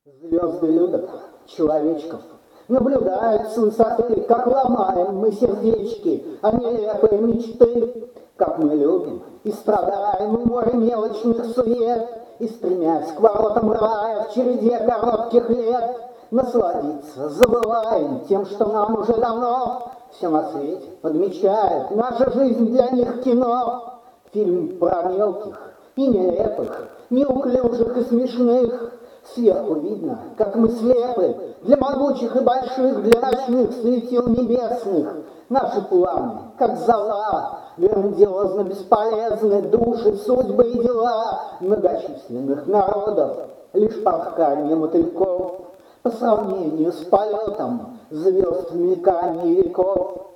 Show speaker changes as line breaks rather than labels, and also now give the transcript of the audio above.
Звезды любят человечков, наблюдают с высоты, как ломаем мы сердечки, а нелепые мечты, как мы любим и страдаем в море мелочных сует, и стремясь к воротам рая в череде коротких лет, насладиться забываем тем, что нам уже давно все на свете подмечает, наша жизнь для них кино. Фильм про мелких и нелепых, неуклюжих и смешных. Сверху видно, как мы слепы для могучих и больших, для ночных светил небесных. Наши планы, как зола, грандиозно бесполезны души, судьбы и дела многочисленных народов, лишь порхание мотыльков по сравнению с полетом звезд в мелькании веков.